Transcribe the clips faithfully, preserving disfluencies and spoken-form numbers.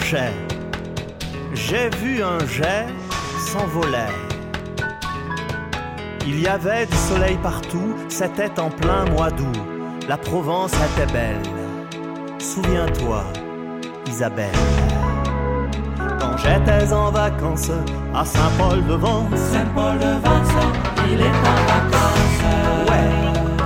jet. J'ai vu un jet s'envoler. Il y avait du soleil partout, c'était en plein mois d'août. La Provence était belle. Souviens-toi, Isabelle. Quand j'étais en vacances à Saint-Paul-de-Vence. Saint-Paul-de-Vence, il est en vacances. Ouais.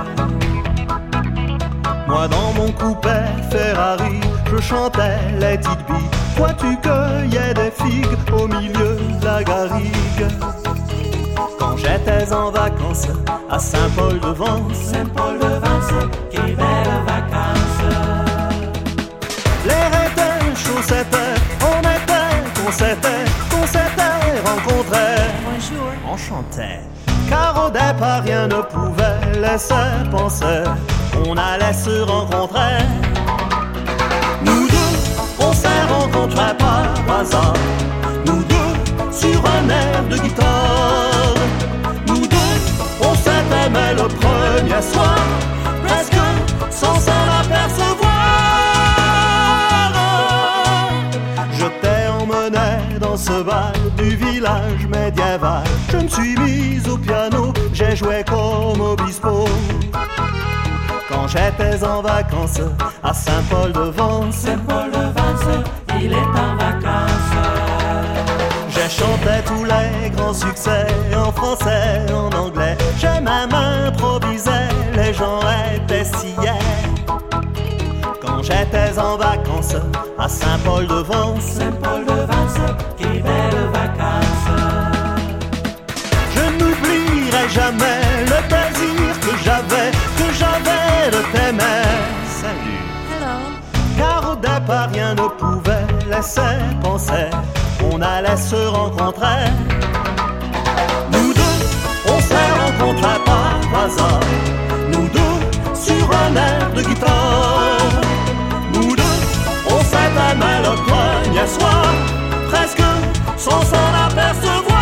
Moi dans mon coupé Ferrari, je chantais les petites billes. Toi tu cueillais des figues au milieu de la garrigue. Quand j'étais en vacances à Saint-Paul-de-Vence. Saint-Paul-de-Vence, quelle belle vacances. L'air était chaud, c'était, on était, qu'on s'était, qu'on s'était rencontrés. Bonjour. Enchanté. Car au départ rien ne pouvait laisser penser qu'on allait se rencontrer. Nous deux, on s'est rencontrés par hasard. Nous deux, sur un air de guitare. Nous deux, on s'est aimé le premier soir, presque sans s'en apercevoir. Je t'ai emmené dans ce bal du village médiéval. Je me suis mise au piano, j'ai joué comme Obispo. Quand j'étais en vacances à Saint-Paul-de-Vence. Saint-Paul-de-Vence, il est en vacances. J'ai chanté tous les grands succès en français, en anglais. J'ai même improvisé, les gens étaient sillés. Quand j'étais en vacances à Saint-Paul-de-Vence. Saint-Paul-de-Vence, quelle belle vacances. Je n'oublierai jamais le plaisir que j'avais, que j'avais de t'aimer. Salut. Hello. Car au départ rien ne pouvait laisser penser qu'on allait se rencontrer. Nous deux, on s'est rencontrés par hasard. Nous deux, sur un air de guitare. Nous deux, on s'est aimé le premier soir, presque sans s'en apercevoir.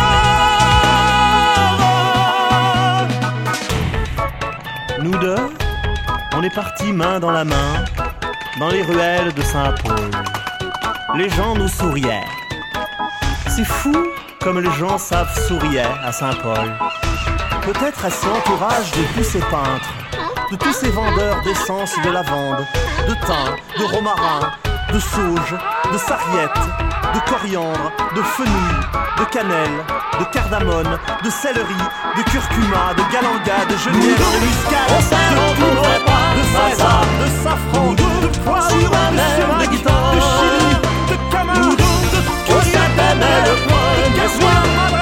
Nous deux, on est partis main dans la main dans les ruelles de Saint-Paul. Les gens nous souriaient. C'est fou comme les gens savent sourire à Saint-Paul. Peut-être est-ce l'entourage de tous ces peintres, de tous ces vendeurs d'essence de lavande, de thym, de romarin, de sauge, de sarriette, de coriandre, de fenouil, de cannelle, de cardamone, de céleri, de curcuma, de galanga, de genièvre, de muscade, de piment, de sésame, de safran, de poivre, sur un air de guitare, de chili, de camara, de curry, de le premier soir.